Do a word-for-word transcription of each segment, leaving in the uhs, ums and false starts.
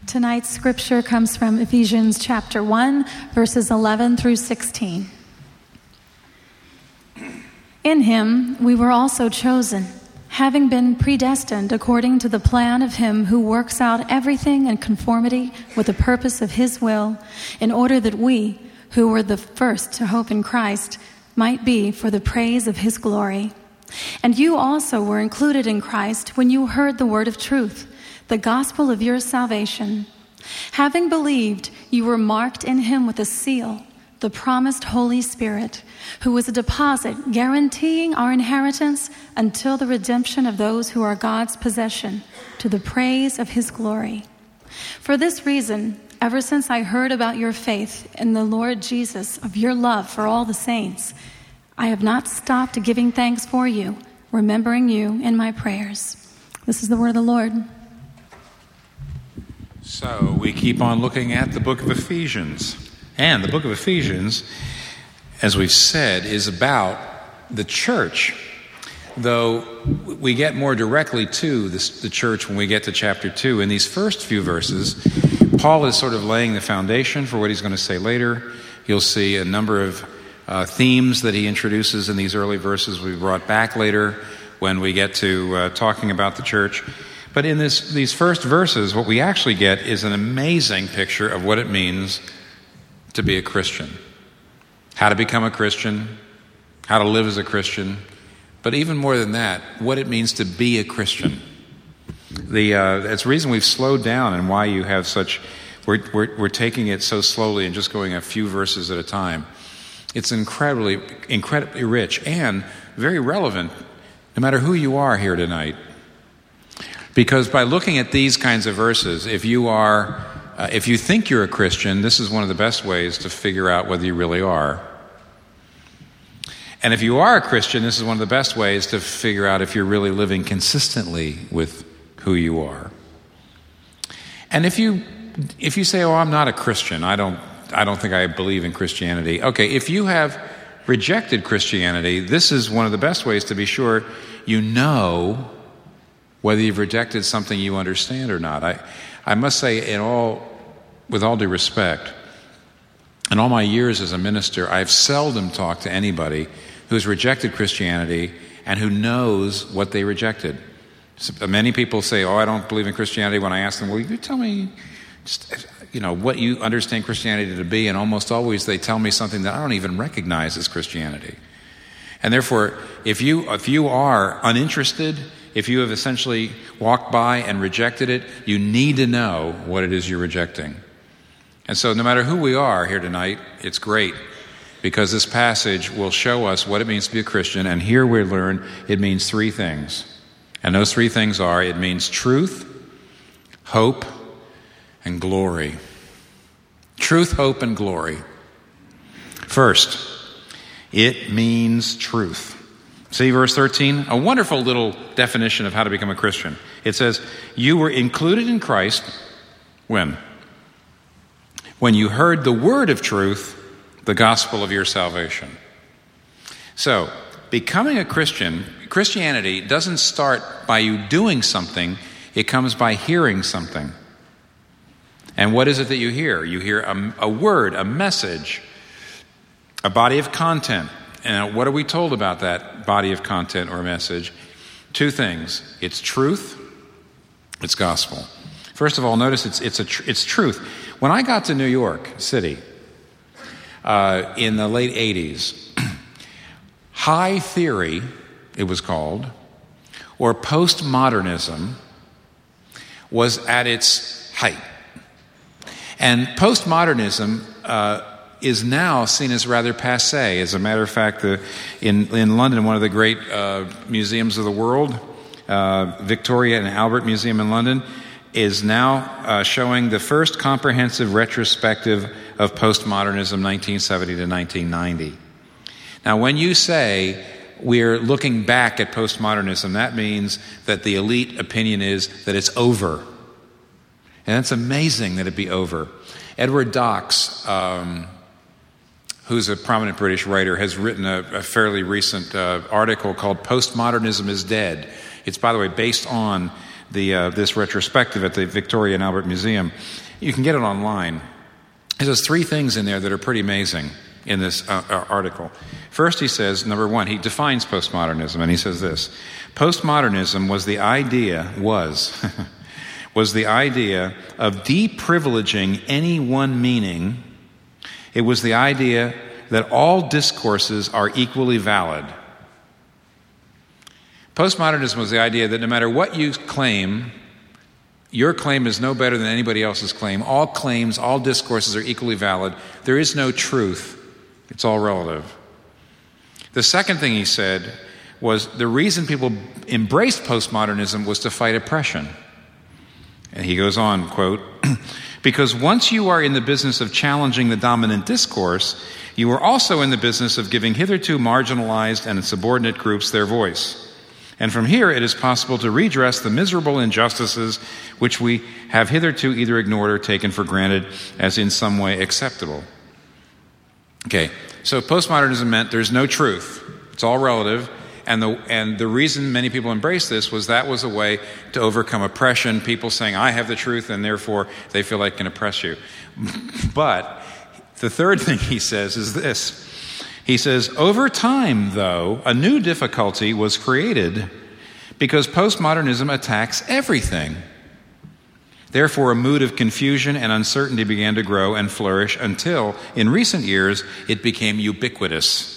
Tonight's scripture comes from Ephesians chapter one, verses eleven through sixteen. In him we were also chosen, having been predestined according to the plan of him who works out everything in conformity with the purpose of his will, in order that we, who were the first to hope in Christ, might be for the praise of his glory. And you also were included in Christ when you heard the word of truth, the gospel of your salvation. Having believed, you were marked in him with a seal, the promised Holy Spirit, who was a deposit guaranteeing our inheritance until the redemption of those who are God's possession, to the praise of his glory. For this reason, ever since I heard about your faith in the Lord Jesus, of your love for all the saints, I have not stopped giving thanks for you, remembering you in my prayers. This is the word of the Lord. So we keep on looking at the book of Ephesians. And the book of Ephesians, as we've said, is about the church. Though we get more directly to this, the church when we get to chapter two. In these first few verses, Paul is sort of laying the foundation for what he's going to say later. You'll see a number of uh, themes that he introduces in these early verses we brought back later when we get to uh, talking about the church. But in this, these first verses, what we actually get is an amazing picture of what it means to be a Christian. How to become a Christian, how to live as a Christian, but even more than that, what it means to be a Christian. The uh, it's the reason we've slowed down and why you have such, we're, we're, we're taking it so slowly and just going a few verses at a time. It's incredibly, incredibly rich and very relevant, no matter who you are here tonight. Because by looking at these kinds of verses, if you are, uh, if you think you're a Christian, this is one of the best ways to figure out whether you really are. And if you are a Christian, this is one of the best ways to figure out if you're really living consistently with who you are. And if you, if you say, "Oh, I'm not a Christian. I don't, I don't think I believe in Christianity." Okay, if you have rejected Christianity, this is one of the best ways to be sure you know whether you've rejected something you understand or not. I, I must say, in all, with all due respect, in all my years as a minister, I've seldom talked to anybody who's rejected Christianity and who knows what they rejected. So many people say, "Oh, I don't believe in Christianity." When I ask them, "Well, you tell me, just, you know, what you understand Christianity to be," and almost always they tell me something that I don't even recognize as Christianity. And therefore, if you if you are uninterested, if you have essentially walked by and rejected it, you need to know what it is you're rejecting. And so no matter who we are here tonight, it's great because this passage will show us what it means to be a Christian. And here we learn it means three things. And those three things are, it means truth, hope, and glory. Truth, hope, and glory. First, it means truth. See verse thirteen, a wonderful little definition of how to become a Christian. It says, you were included in Christ when? When you heard the word of truth, the gospel of your salvation. So, becoming a Christian, Christianity doesn't start by you doing something, it comes by hearing something. And what is it that you hear? You hear a, a word, a message, a body of content. And what are we told about that body of content or message? Two things. It's truth, it's gospel. First of all, notice it's it's a tr- it's truth. When I got to New York City uh, in the late eighties, high theory, it was called, or postmodernism, was at its height. And postmodernism uh, is now seen as rather passé. As a matter of fact, the, in, in London, one of the great uh, museums of the world, uh, Victoria and Albert Museum in London, is now uh, showing the first comprehensive retrospective of postmodernism, nineteen seventy to nineteen ninety. Now, when you say we're looking back at postmodernism, that means that the elite opinion is that it's over. And it's amazing that it be over. Edward Docks, um, who's a prominent British writer, has written a, a fairly recent uh, article called Postmodernism is Dead. It's, by the way, based on the uh, this retrospective at the Victoria and Albert Museum. You can get it online. He says three things in there that are pretty amazing in this uh, uh, article. First, he says, number one, he defines postmodernism, and he says this: postmodernism was the idea was was the idea of deprivileging any one meaning. It was the idea that all discourses are equally valid. Postmodernism was the idea that no matter what you claim, your claim is no better than anybody else's claim. All claims, all discourses are equally valid. There is no truth. It's all relative. The second thing he said was the reason people embraced postmodernism was to fight oppression. And he goes on, quote, because once you are in the business of challenging the dominant discourse, you are also in the business of giving hitherto marginalized and subordinate groups their voice. And from here, it is possible to redress the miserable injustices which we have hitherto either ignored or taken for granted as in some way acceptable. Okay, so postmodernism meant there's no truth. It's all relative. And the, and the reason many people embraced this was that was a way to overcome oppression, people saying, I have the truth, and therefore they feel like can oppress you. But the third thing he says is this. He says, over time, though, a new difficulty was created because postmodernism attacks everything. Therefore, a mood of confusion and uncertainty began to grow and flourish until, in recent years, it became ubiquitous.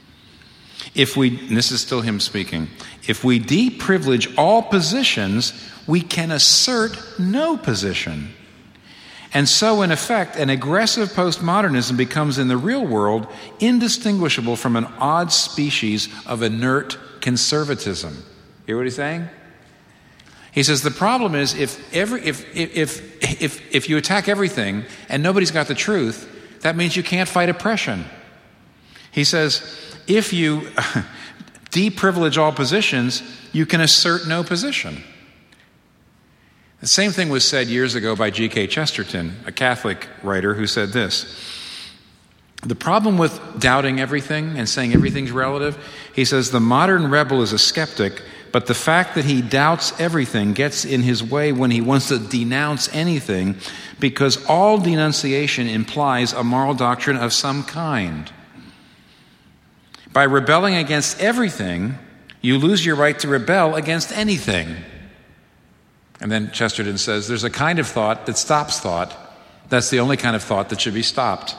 If we, and this is still him speaking, if we deprivilege all positions, we can assert no position. And so, in effect, an aggressive postmodernism becomes, in the real world, indistinguishable from an odd species of inert conservatism. Hear what he's saying? He says the problem is if every if if if if you attack everything and nobody's got the truth, that means you can't fight oppression. He says if you deprivilege all positions, you can assert no position. The same thing was said years ago by G K Chesterton, a Catholic writer, who said this. The problem with doubting everything and saying everything's relative, he says, the modern rebel is a skeptic, but the fact that he doubts everything gets in his way when he wants to denounce anything, because all denunciation implies a moral doctrine of some kind. By rebelling against everything, you lose your right to rebel against anything. And then Chesterton says, there's a kind of thought that stops thought. That's the only kind of thought that should be stopped.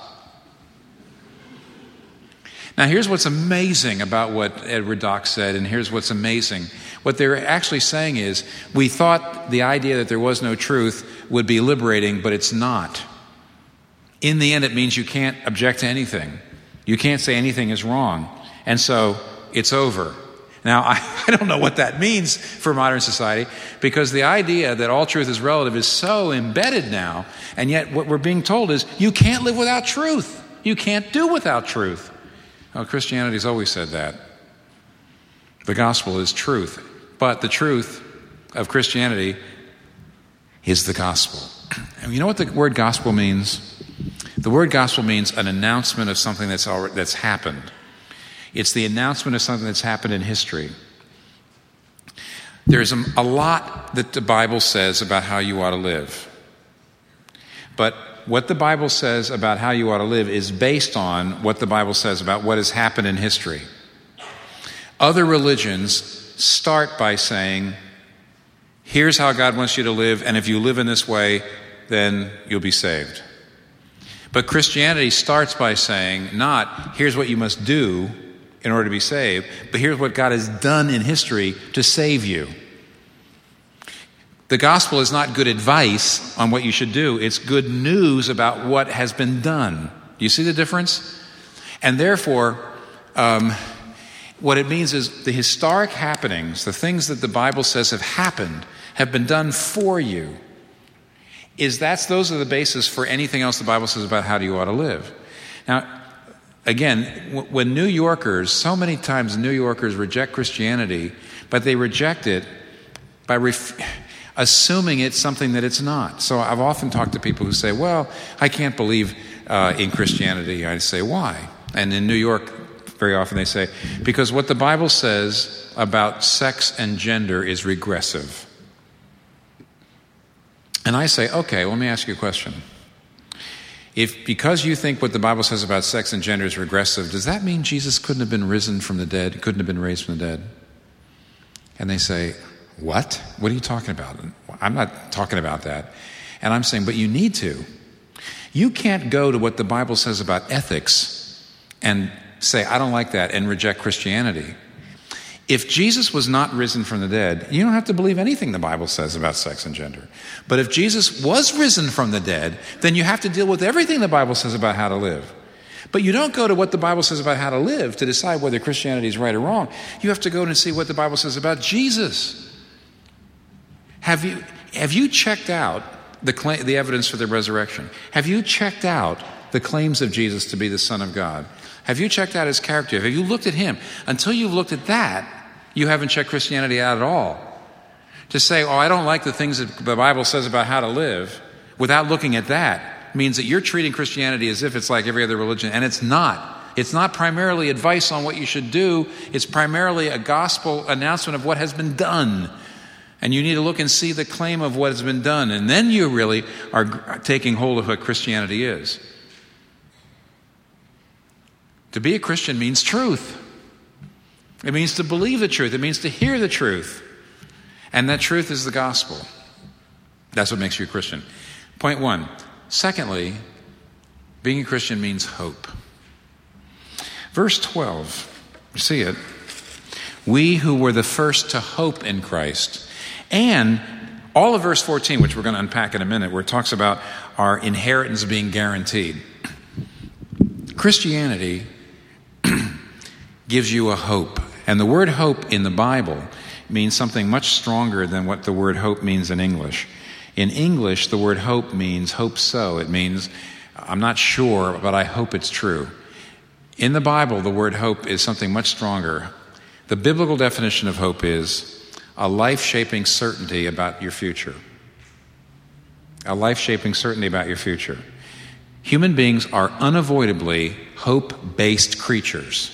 Now, here's what's amazing about what Edward Dock said, and here's what's amazing. What they're actually saying is, we thought the idea that there was no truth would be liberating, but it's not. In the end, it means you can't object to anything. You can't say anything is wrong. And so, it's over. Now, I, I don't know what that means for modern society, because the idea that all truth is relative is so embedded now, and yet what we're being told is, you can't live without truth. You can't do without truth. Well, Christianity's always said that. The gospel is truth. But the truth of Christianity is the gospel. And you know what the word gospel means? The word gospel means an announcement of something that's already, that's happened. It's the announcement of something that's happened in history. There's a, a lot that the Bible says about how you ought to live. But what the Bible says about how you ought to live is based on what the Bible says about what has happened in history. Other religions start by saying, here's how God wants you to live, and if you live in this way, then you'll be saved. But Christianity starts by saying, not, here's what you must do in order to be saved, but here's what God has done in history to save you. The gospel is not good advice on what you should do. It's good news about what has been done. Do you see the difference? And therefore, um, what it means is the historic happenings, the things that the Bible says have happened, have been done for you. Is that's those are the basis for anything else the Bible says about how you ought to live. Now, again, w- when New Yorkers, so many times New Yorkers reject Christianity, but they reject it by ref- assuming it's something that it's not. So I've often talked to people who say, well, I can't believe uh, in Christianity. I say, why? And in New York, very often they say, because what the Bible says about sex and gender is regressive. And I say, okay, well, let me ask you a question. If because you think what the Bible says about sex and gender is regressive, does that mean Jesus couldn't have been risen from the dead, couldn't have been raised from the dead? And they say, what? What are you talking about? I'm not talking about that. And I'm saying, but you need to. You can't go to what the Bible says about ethics and say, I don't like that, and reject Christianity. If Jesus was not risen from the dead, you don't have to believe anything the Bible says about sex and gender. But if Jesus was risen from the dead, then you have to deal with everything the Bible says about how to live. But you don't go to what the Bible says about how to live to decide whether Christianity is right or wrong. You have to go and see what the Bible says about Jesus. Have you, have you checked out the, claim, the evidence for the resurrection? Have you checked out the claims of Jesus to be the Son of God? Have you checked out his character? Have you looked at him? Until you've looked at that, you haven't checked Christianity out at all. To say, oh, I don't like the things that the Bible says about how to live, without looking at that, means that you're treating Christianity as if it's like every other religion, and it's not. It's not primarily advice on what you should do. It's primarily a gospel announcement of what has been done. And you need to look and see the claim of what has been done, and then you really are taking hold of what Christianity is. To be a Christian means truth. It means to believe the truth. It means to hear the truth. And that truth is the gospel. That's what makes you a Christian. Point one. Secondly, being a Christian means hope. Verse twelve, you see it. We who were the first to hope in Christ. And all of verse fourteen, which we're going to unpack in a minute, where it talks about our inheritance being guaranteed. Christianity gives you a hope. And the word hope in the Bible means something much stronger than what the word hope means in English. In English, the word hope means hope so. It means, I'm not sure, but I hope it's true. In the Bible, the word hope is something much stronger. The biblical definition of hope is a life-shaping certainty about your future. A life-shaping certainty about your future. Human beings are unavoidably hope-based creatures.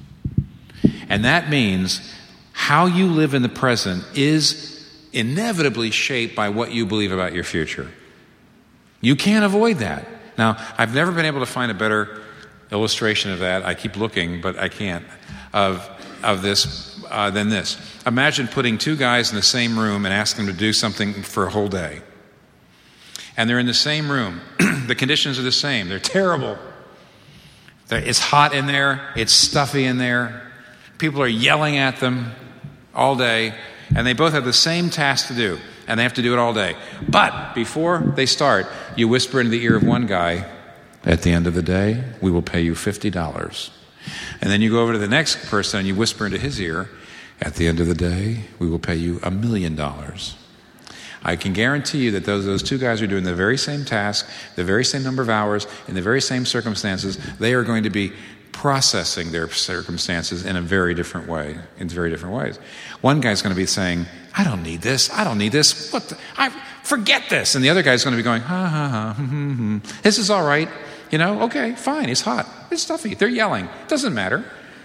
And that means how you live in the present is inevitably shaped by what you believe about your future. You can't avoid that. Now, I've never been able to find a better illustration of that. I keep looking, but I can't, of, of this uh, than this. Imagine putting two guys in the same room and asking them to do something for a whole day. And they're in the same room. The conditions are the same. They're terrible. It's hot in there. It's stuffy in there. People are yelling at them all day, and they both have the same task to do, and they have to do it all day. But before they start, you whisper into the ear of one guy, at the end of the day, we will pay you fifty dollars. And then you go over to the next person and you whisper into his ear, at the end of the day, we will pay you a million dollars. I can guarantee you that those, those two guys are doing the very same task, the very same number of hours, in the very same circumstances. They are going to be processing their circumstances in a very different way, in very different ways. One guy's going to be saying, I don't need this, I don't need this, what the, I forget this. And the other guy's going to be going, ha, ha, ha, hmm, hmm, hmm. This is all right, you know, okay, fine, it's hot, it's stuffy, they're yelling, doesn't matter.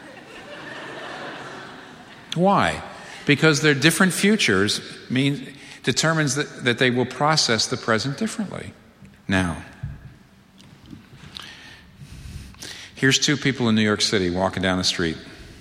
Why? Because their different futures mean, determines that, that they will process the present differently. Now, here's two people in New York City walking down the street.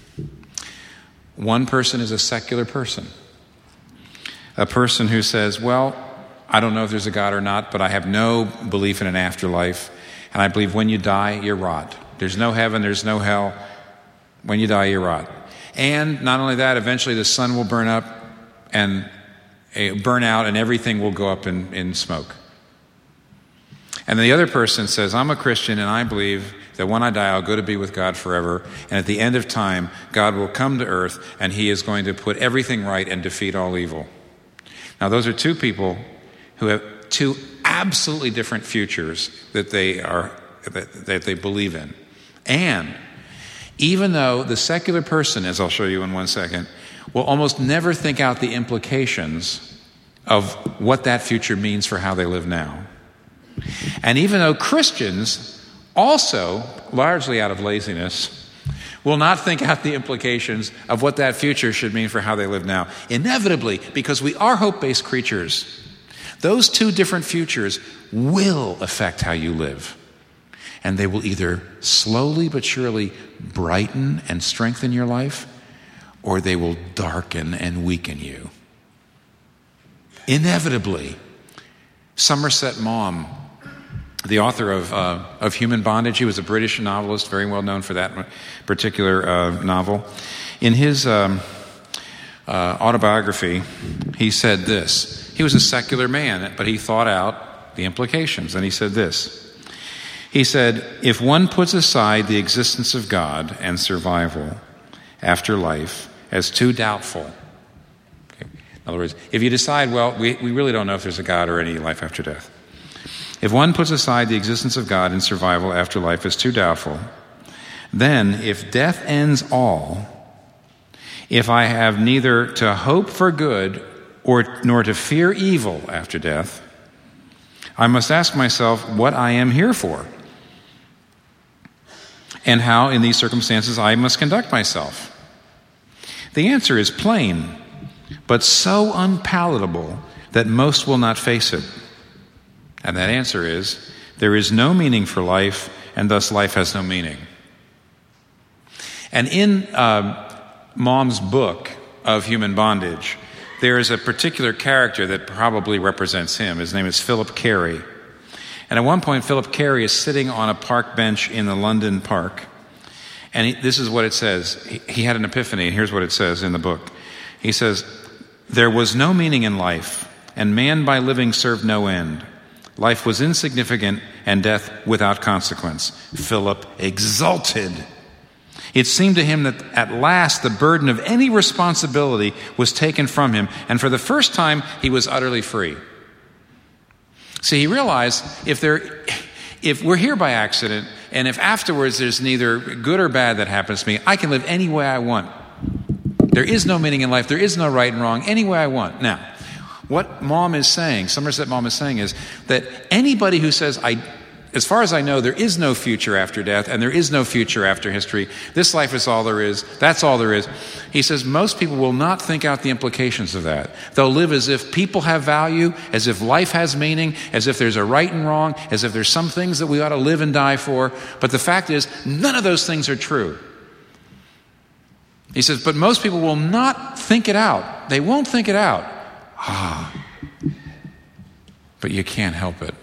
One person is a secular person. A person who says, well, I don't know if there's a God or not, but I have no belief in an afterlife. And I believe when you die, you rot. There's no heaven, there's no hell. When you die, you rot. And not only that, eventually the sun will burn up and uh, burn out and everything will go up in, in smoke. And the other person says, I'm a Christian and I believe that when I die, I'll go to be with God forever. And at the end of time, God will come to earth and he is going to put everything right and defeat all evil. Now, those are two people who have two absolutely different futures that they are that, that they believe in. And even though the secular person, as I'll show you in one second, will almost never think out the implications of what that future means for how they live now. And even though Christians also, largely out of laziness, will not think out the implications of what that future should mean for how they live now. Inevitably, because we are hope-based creatures, Those two different futures will affect how you live. And they will either slowly but surely brighten and strengthen your life, or they will darken and weaken you. Inevitably. Somerset Maugham, the author of uh, of Human Bondage, he was a British novelist, very well known for that particular uh, novel. In his um, uh, autobiography, he said this. He was a secular man, but he thought out the implications, and he said this. He said, if one puts aside the existence of God and survival after life as too doubtful, okay. In other words, if you decide, well, we, we really don't know if there's a God or any life after death. If one puts aside the existence of God and survival after life as too doubtful, then if death ends all, if I have neither to hope for good or nor to fear evil after death, I must ask myself what I am here for, and how, in these circumstances, I must conduct myself. The answer is plain, but so unpalatable that most will not face it. And that answer is, there is no meaning for life, and thus life has no meaning. And in uh, Maugham's book of Human Bondage, there is a particular character that probably represents him. His name is Philip Carey. And at one point, Philip Carey is sitting on a park bench in the London Park. And he, this is what it says. He, he had an epiphany, and here's what it says in the book. He says, there was no meaning in life, and man by living served no end. Life was insignificant, and death without consequence. Philip exulted. It seemed to him that at last the burden of any responsibility was taken from him, and for the first time, he was utterly free. See, he realized if there, if we're here by accident, and if afterwards there's neither good or bad that happens to me, I can live any way I want. There is no meaning in life. There is no right and wrong. Any way I want. Now, what Maugham is saying, Somerset Maugham is saying, is that anybody who says, I, as far as I know, there is no future after death, and there is no future after history, this life is all there is, that's all there is, he says most people will not think out the implications of that. They'll live as if people have value, as if life has meaning, as if there's a right and wrong, as if there's some things that we ought to live and die for. But the fact is, none of those things are true. He says, but most people will not think it out. They won't think it out. Ah, but you can't help it.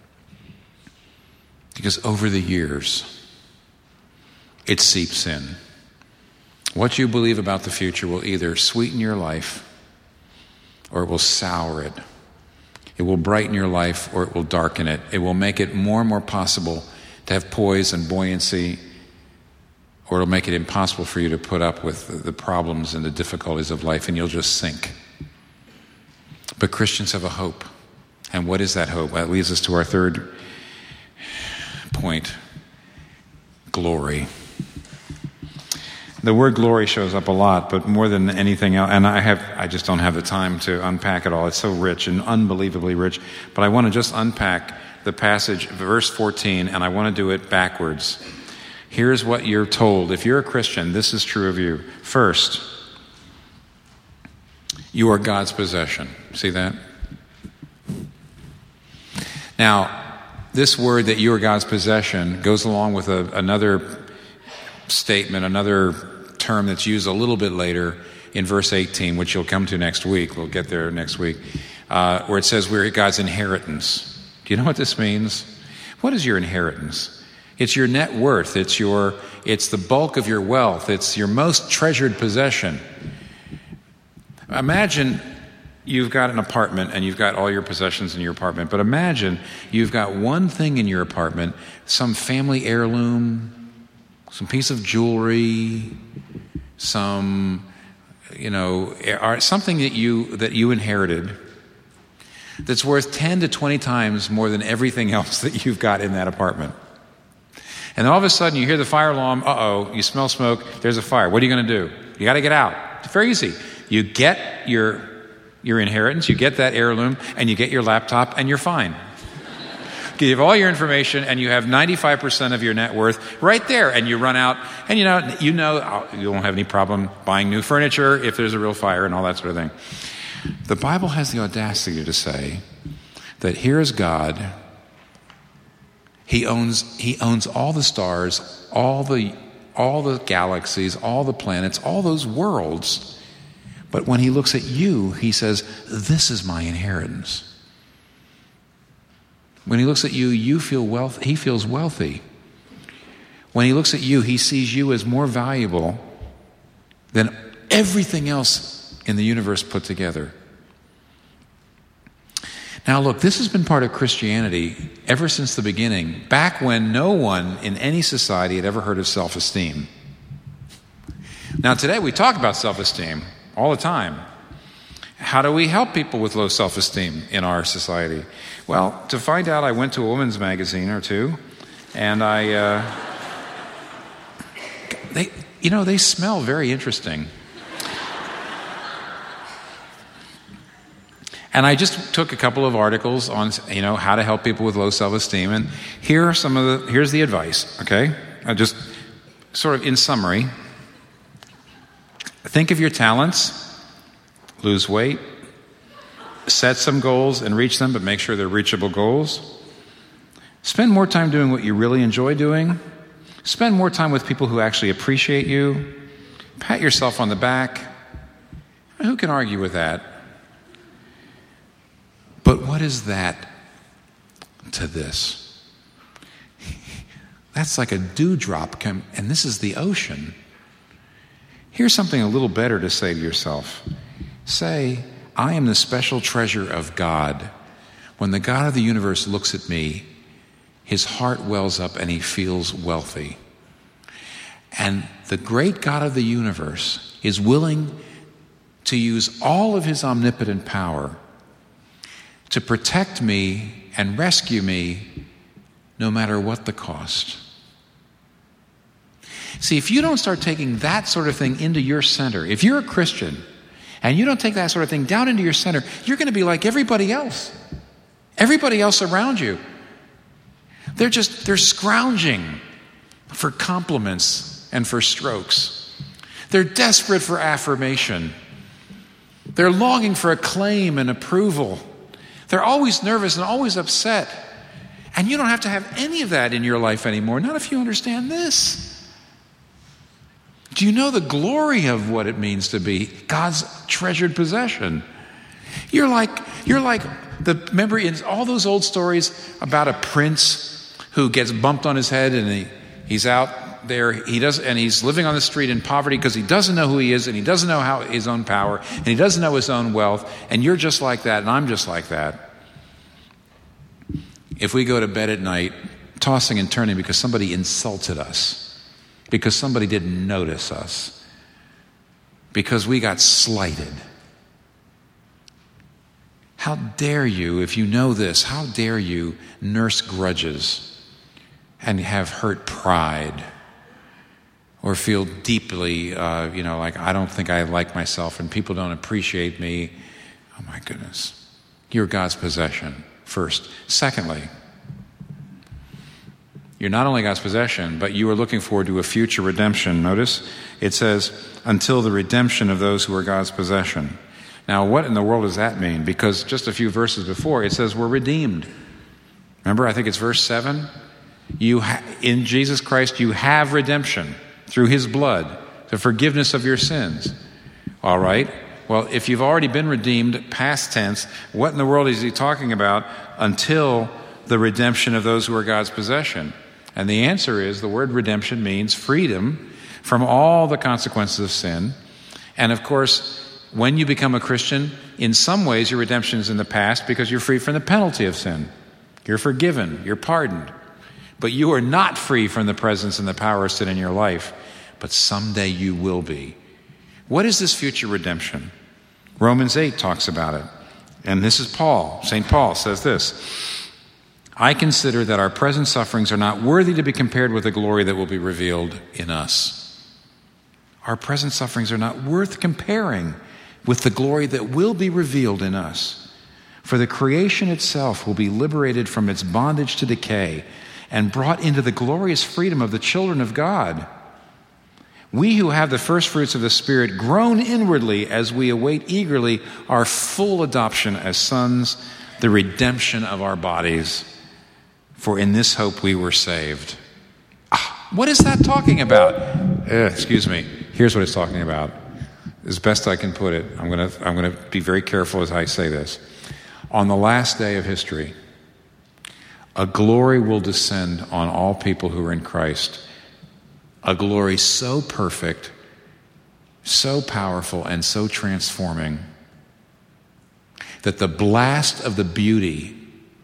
Because over the years, it seeps in. What you believe about the future will either sweeten your life or it will sour it. It will brighten your life or it will darken it. It will make it more and more possible to have poise and buoyancy, or it'll make it impossible for you to put up with the problems and the difficulties of life, and you'll just sink. But Christians have a hope. And what is that hope? That leads us to our third point. Glory. The word glory shows up a lot, but more than anything else, and I have I just don't have the time to unpack it all. It's so rich and unbelievably rich. But I want to just unpack the passage, verse fourteen, and I want to do it backwards. Here's what you're told. If you're a Christian, this is true of you. First, you are God's possession. See that? Now, this word that you are God's possession goes along with a, another statement, another term that's used a little bit later in verse eighteen, which you'll come to next week. We'll get there next week, uh, where it says we're God's inheritance. Do you know what this means? What is your inheritance? It's your net worth. It's your. It's the bulk of your wealth. It's your most treasured possession. Imagine you've got an apartment and you've got all your possessions in your apartment, but imagine you've got one thing in your apartment, some family heirloom, some piece of jewelry, some, you know, something that you that you inherited that's worth ten to twenty times more than everything else that you've got in that apartment. And then all of a sudden you hear the fire alarm, uh-oh, you smell smoke, there's a fire. What are you going to do? You got to get out. It's very easy. You get your your inheritance, you get that heirloom, and you get your laptop, and you're fine. You have all your information, and you have ninety-five percent of your net worth right there, and you run out, and you know, you know you won't have any problem buying new furniture if there's a real fire and all that sort of thing. The Bible has the audacity to say that here is God. He owns, he owns all the stars, all the, all the galaxies, all the planets, all those worlds. But when he looks at you, he says, this is my inheritance. When he looks at you, you feel wealth, he feels wealthy. When he looks at you, he sees you as more valuable than everything else in the universe put together. Now look, this has been part of Christianity ever since the beginning, back when no one in any society had ever heard of self-esteem. Now today we talk about self-esteem all the time. How do we help people with low self-esteem in our society? Well, to find out, I went to a women's magazine or two, and I, uh, they, you know, they smell very interesting. And I just took a couple of articles on, you know, how to help people with low self-esteem. And here are some of the, here's the advice, okay? I just sort of in summary. Think of your talents, lose weight, set some goals and reach them, but make sure they're reachable goals. Spend more time doing what you really enjoy doing. Spend more time with people who actually appreciate you. Pat yourself on the back. Who can argue with that? But what is that to this? That's like a dewdrop, come, and this is the ocean. Here's something a little better to say to yourself. Say, I am the special treasure of God. When the God of the universe looks at me, his heart wells up and he feels wealthy. And the great God of the universe is willing to use all of his omnipotent power to protect me and rescue me no matter what the cost. See, if you don't start taking that sort of thing into your center, if you're a Christian and you don't take that sort of thing down into your center, you're going to be like everybody else. Everybody else around you. They're just, they're scrounging for compliments and for strokes. They're desperate for affirmation. They're longing for acclaim and approval. They're always nervous and always upset. And you don't have to have any of that in your life anymore, not if you understand this. Do you know the glory of what it means to be God's treasured possession? You're like, you're like the, remember in all those old stories about a prince who gets bumped on his head and he, he's out there, he does, and he's living on the street in poverty because he doesn't know who he is and he doesn't know how his own power and he doesn't know his own wealth, and you're just like that and I'm just like that. If we go to bed at night tossing and turning because somebody insulted us, because somebody didn't notice us, because we got slighted, how dare you, if you know this, how dare you nurse grudges and have hurt pride or feel deeply, uh, you know, like I don't think I like myself and people don't appreciate me. Oh my goodness. You're God's possession, first. Secondly, you're not only God's possession, but you are looking forward to a future redemption. Notice it says, until the redemption of those who are God's possession. Now, what in the world does that mean? Because just a few verses before, it says we're redeemed. Remember, I think it's verse seven. You ha- in Jesus Christ, you have redemption through his blood, the forgiveness of your sins. All right. Well, if you've already been redeemed, past tense, what in the world is he talking about until the redemption of those who are God's possession? And the answer is the word redemption means freedom from all the consequences of sin. And of course, when you become a Christian, in some ways your redemption is in the past because you're free from the penalty of sin. You're forgiven, you're pardoned. But you are not free from the presence and the power of sin in your life. But someday you will be. What is this future redemption? Romans eight talks about it. And this is Paul. Saint Paul says this. I consider that our present sufferings are not worthy to be compared with the glory that will be revealed in us. Our present sufferings are not worth comparing with the glory that will be revealed in us. For the creation itself will be liberated from its bondage to decay and brought into the glorious freedom of the children of God. We who have the first fruits of the Spirit groan inwardly as we await eagerly our full adoption as sons, the redemption of our bodies, for in this hope we were saved. Ah, what is that talking about? Uh, excuse me. Here's what it's talking about. As best I can put it, I'm going to I'm going to be very careful as I say this. On the last day of history, a glory will descend on all people who are in Christ. A glory so perfect, so powerful, and so transforming that the blast of the beauty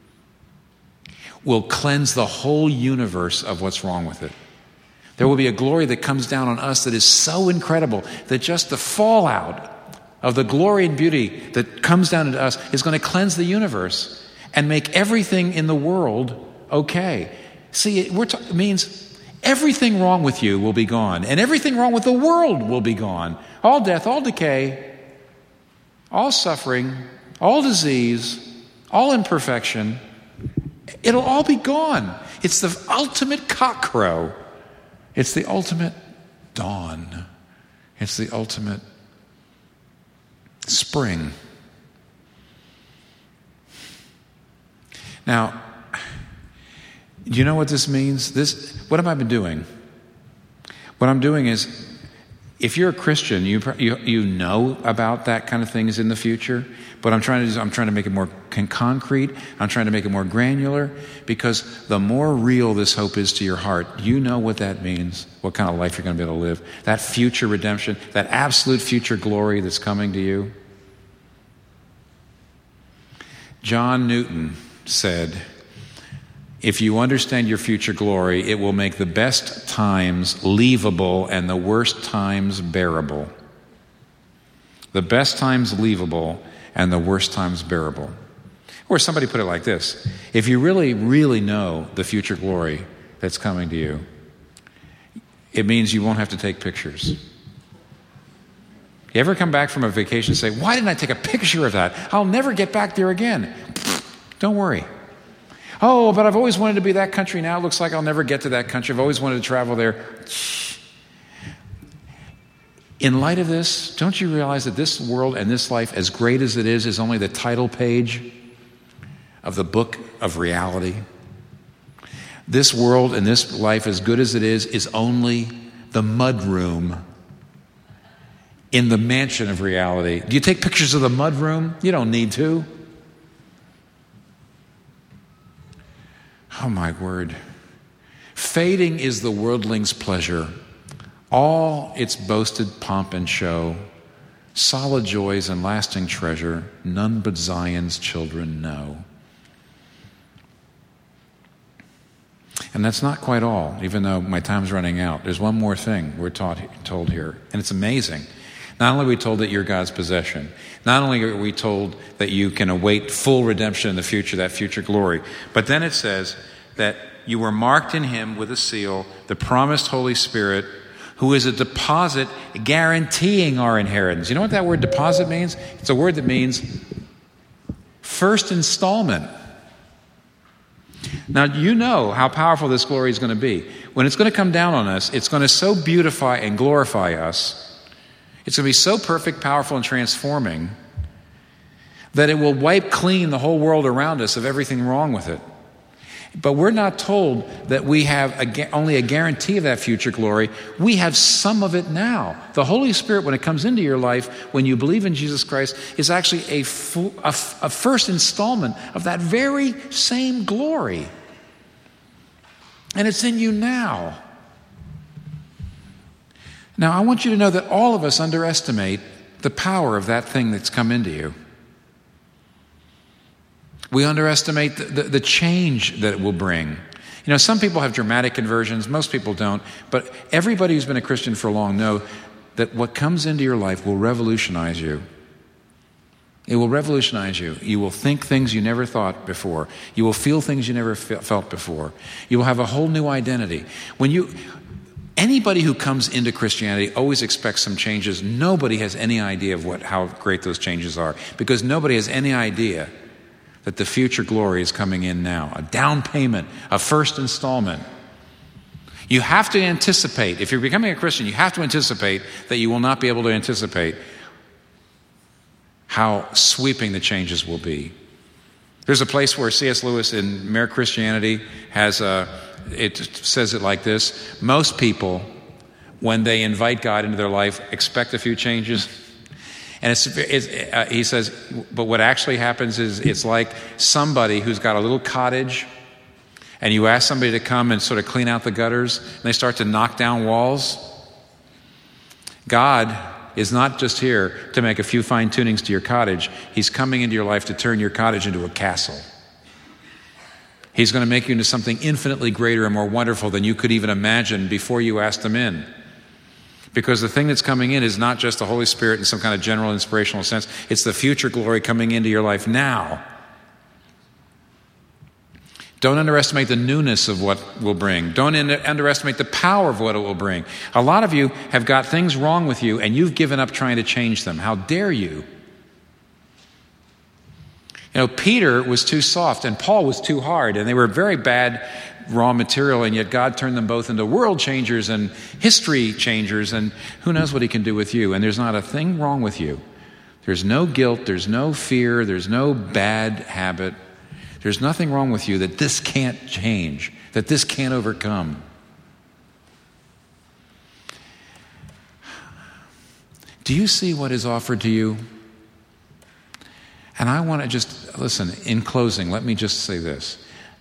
will cleanse the whole universe of what's wrong with it. There will be a glory that comes down on us that is so incredible that just the fallout of the glory and beauty that comes down into us is going to cleanse the universe and make everything in the world okay. See, it, we're ta- it means everything wrong with you will be gone, and everything wrong with the world will be gone. All death, all decay, all suffering, all disease, all imperfection, it'll all be gone. It's the ultimate cockcrow. It's the ultimate dawn. It's the ultimate spring. Now, do you know what this means? This, what have I been doing? What I'm doing is, if you're a Christian, you you, you know about that kind of things in the future. But I'm trying to do, I'm trying to make it more con- concrete. I'm trying to make it more granular, because the more real this hope is to your heart, you know what that means. What kind of life you're going to be able to live? That future redemption, that absolute future glory that's coming to you. John Newton said, if you understand your future glory, it will make the best times leavable and the worst times bearable. The best times leavable and the worst times bearable. Or somebody put it like this: if you really, really know the future glory that's coming to you, it means you won't have to take pictures. You ever come back from a vacation and say, why didn't I take a picture of that? I'll never get back there again. Don't worry. Oh, but I've always wanted to be that country. Now it looks like I'll never get to that country. I've always wanted to travel there. In light of this, don't you realize that this world and this life, as great as it is, is only the title page of the book of reality? This world and this life, as good as it is, is only the mudroom in the mansion of reality. Do you take pictures of the mudroom? You don't need to. Oh, my word. Fading is the worldling's pleasure, all its boasted pomp and show, solid joys and lasting treasure, none but Zion's children know. And that's not quite all, even though my time's running out. There's one more thing we're taught, told here, and it's amazing. Not only are we told that you're God's possession, not only are we told that you can await full redemption in the future, that future glory, but then it says that you were marked in him with a seal, the promised Holy Spirit, who is a deposit guaranteeing our inheritance. You know what that word deposit means? It's a word that means first installment. Now, you know how powerful this glory is going to be. When it's going to come down on us, it's going to so beautify and glorify us. It's going to be so perfect, powerful, and transforming that it will wipe clean the whole world around us of everything wrong with it. But we're not told that we have a, only a guarantee of that future glory. We have some of it now. The Holy Spirit, when it comes into your life, when you believe in Jesus Christ, is actually a, full, a, a first installment of that very same glory. And it's in you now. Now, I want you to know that all of us underestimate the power of that thing that's come into you. We underestimate the, the, the change that it will bring. You know, some people have dramatic conversions, most people don't, but everybody who's been a Christian for long know that what comes into your life will revolutionize you. It will revolutionize you. You will think things you never thought before. You will feel things you never fe- felt before. You will have a whole new identity. When you... Anybody who comes into Christianity always expects some changes. Nobody has any idea of what how great those changes are, because nobody has any idea that the future glory is coming in now. A down payment, a first installment. You have to anticipate. If you're becoming a Christian, you have to anticipate that you will not be able to anticipate how sweeping the changes will be. There's a place where C S Lewis in Mere Christianity has a, it says it like this: most people, when they invite God into their life, expect a few changes. And it's, it's, uh, he says, but what actually happens is it's like somebody who's got a little cottage, and you ask somebody to come and sort of clean out the gutters, and they start to knock down walls. God is not just here to make a few fine tunings to your cottage. He's coming into your life to turn your cottage into a castle. He's going to make you into something infinitely greater and more wonderful than you could even imagine before you asked him in. Because the thing that's coming in is not just the Holy Spirit in some kind of general inspirational sense. It's the future glory coming into your life now. Don't underestimate the newness of what will bring. Don't in- underestimate the power of what it will bring. A lot of you have got things wrong with you, and you've given up trying to change them. How dare you? You know, Peter was too soft, and Paul was too hard, and they were very bad raw material, and yet God turned them both into world changers and history changers, and who knows what he can do with you. And there's not a thing wrong with you. There's no guilt, there's no fear, there's no bad habit. There's nothing wrong with you that this can't change, that this can't overcome. Do you see what is offered to you? And I want to just, listen, in closing, let me just say this.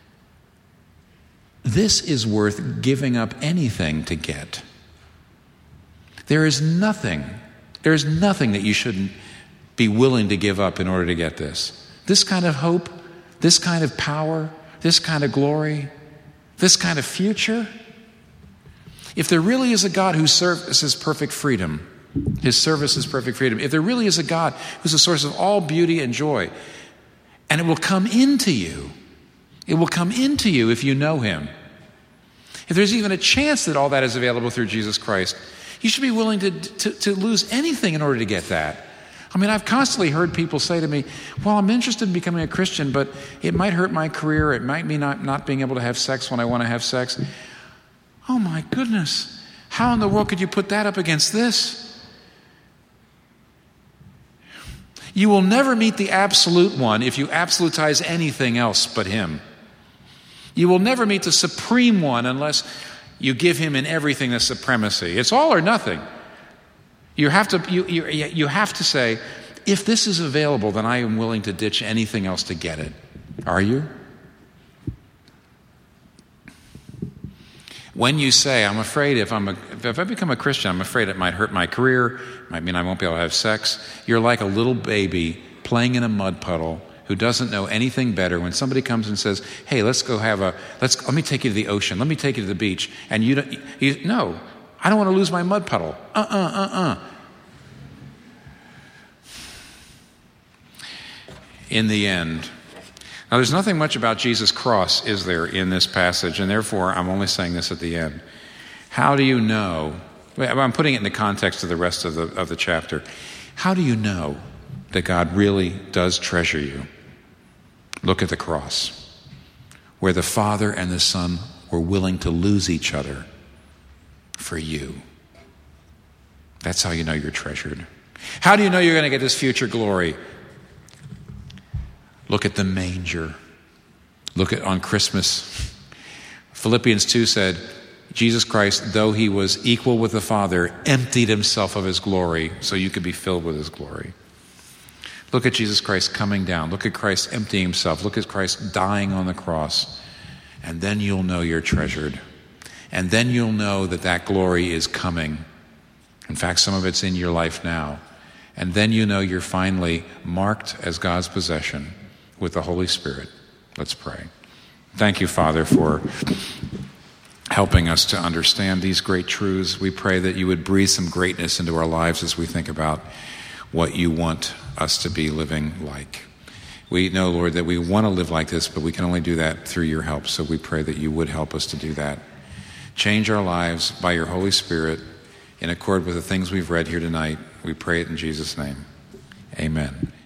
This is worth giving up anything to get. There is nothing, there is nothing that you shouldn't be willing to give up in order to get this. This kind of hope, this kind of power, this kind of glory, this kind of future. If there really is a God who services perfect freedom, his service is perfect freedom. If there really is a God who's the source of all beauty and joy, and it will come into you, it will come into you if you know him. If there's even a chance that all that is available through Jesus Christ, you should be willing to, to, to lose anything in order to get that. I mean, I've constantly heard people say to me, well, I'm interested in becoming a Christian, but it might hurt my career. It might mean not, not being able to have sex when I want to have sex. Oh my goodness. How in the world could you put that up against this? You will never meet the absolute one if you absolutize anything else but him. You will never meet the supreme one unless you give him in everything the supremacy. It's all or nothing. You have to, you, you, you have to say, if this is available, then I am willing to ditch anything else to get it. Are you? When you say, I'm afraid if, I'm a, if I become a Christian, I'm afraid it might hurt my career, it might mean I won't be able to have sex, you're like a little baby playing in a mud puddle who doesn't know anything better. When somebody comes and says, hey, let's go have a, let's, let me take you to the ocean, let me take you to the beach, and you don't, you, no, I don't want to lose my mud puddle. Uh-uh, uh-uh. In the end, now there's nothing much about Jesus' cross, is there, in this passage, and therefore I'm only saying this at the end. How do you know, I'm putting it in the context of the rest of the, of the chapter, how do you know that God really does treasure you? Look at the cross, where the Father and the Son were willing to lose each other for you. That's how you know you're treasured. How do you know you're going to get this future glory? Look at the manger. Look at on Christmas. Philippians two said, Jesus Christ, though he was equal with the Father, emptied himself of his glory so you could be filled with his glory. Look at Jesus Christ coming down. Look at Christ emptying himself. Look at Christ dying on the cross. And then you'll know you're treasured. And then you'll know that that glory is coming. In fact, some of it's in your life now. And then you know you're finally marked as God's possession with the Holy Spirit. Let's pray. Thank you, Father, for helping us to understand these great truths. We pray that you would breathe some greatness into our lives as we think about what you want us to be living like. We know, Lord, that we want to live like this, but we can only do that through your help. So we pray that you would help us to do that. Change our lives by your Holy Spirit in accord with the things we've read here tonight. We pray it in Jesus' name. Amen.